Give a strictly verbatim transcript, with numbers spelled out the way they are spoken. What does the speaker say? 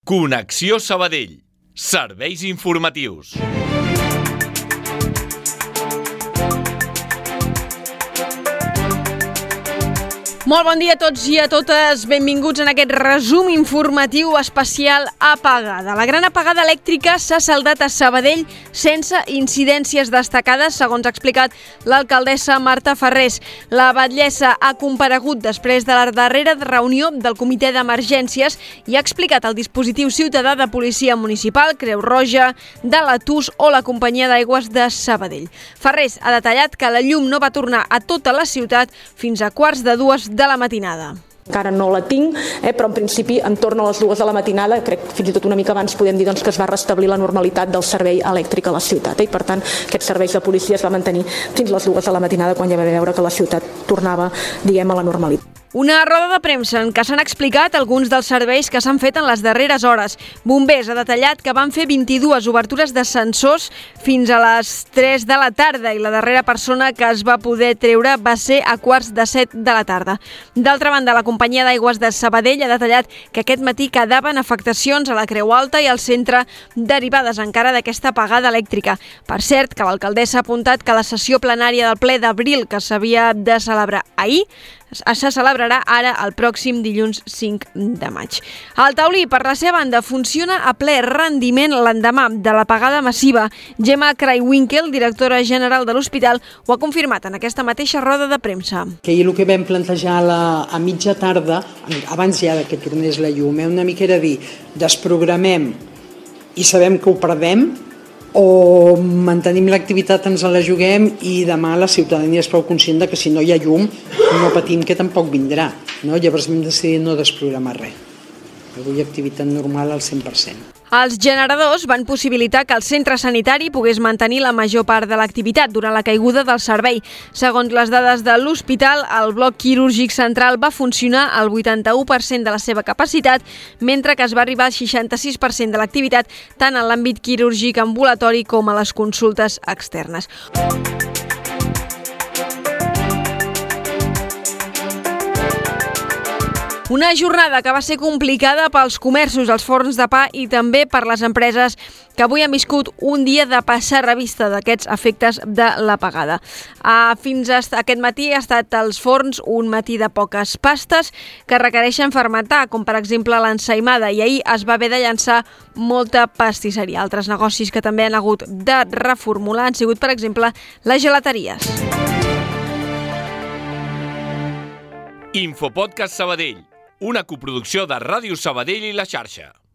Connexió Sabadell. Serveis informatius. Molt bon dia a tots i a totes. Benvinguts en aquest resum informatiu especial apagada. La gran apagada elèctrica s'ha saldat a Sabadell sense incidències destacades, segons ha explicat l'alcaldessa Marta Ferrés. La batllessa ha comparegut després de la darrera reunió del comitè d'emergències i ha explicat el dispositiu ciutadà de policia municipal, Creu Roja, de la T U S o la companyia d'aigües de Sabadell. Ferrés ha detallat que la llum no va tornar a tota la ciutat fins a quarts de dues de la matinada. Encara no la tinc, eh, però en principi en torn a les dues de la matinada, crec fins i tot una mica abans podem dir doncs, que es va restablir la normalitat del servei elèctric a la ciutat eh, i per tant aquest servei de policia es va mantenir fins les dues de la matinada quan ja va veure que la ciutat tornava, diguem, a la normalitat. Una roda de premsa en què s'han explicat alguns dels serveis que s'han fet en les darreres hores. Bombers ha detallat que van fer vint-i-dues obertures d'ascensors fins a les tres de la tarda i la darrera persona que es va poder treure va ser a quarts de set de la tarda. D'altra banda, la companyia d'aigües de Sabadell ha detallat que aquest matí quedaven afectacions a la Creu Alta i al centre derivades encara d'aquesta apagada elèctrica. Per cert, que l'alcaldessa ha apuntat que la sessió plenària del ple d'abril que s'havia de celebrar ahir se celebrarà ara el pròxim dilluns cinc de maig. El taulí, per la seva banda, funciona a ple rendiment l'endemà de l'apagada massiva. Gemma Kraywinkel, directora general de l'hospital, ho ha confirmat en aquesta mateixa roda de premsa. Que ahir el que vam plantejar a, la, a mitja tarda, abans ja que tornés la llum, eh, una mica era dir, desprogramem i sabem que ho perdem, o mantenim l'activitat, ens la juguem i demà la ciutadania és prou conscient de que si no hi ha llum no patim que tampoc vindrà. No? Llavors hem decidit no desprogramar res. Avui activitat normal al cent per cent. Els generadors van possibilitar que el centre sanitari pogués mantenir la major part de l'activitat durant la caiguda del servei. Segons les dades de l'hospital, el bloc quirúrgic central va funcionar al vuitanta-u per cent de la seva capacitat, mentre que es va arribar al seixanta-sis per cent de l'activitat tant en l'àmbit quirúrgic ambulatori com a les consultes externes. Una jornada que va ser complicada pels comerços, els forns de pa i també per les empreses que avui han viscut un dia de passar revista d'aquests efectes de l'apagada. Uh, fins a aquest matí ha estat als forns un matí de poques pastes que requereixen fermentar, com per exemple l'ensaïmada, i ahir es va haver de llançar molta pastisseria. Altres negocis que també han hagut de reformular han sigut, per exemple, les gelateries. Infopodcast Sabadell, una coproducció de Ràdio Sabadell i La Xarxa.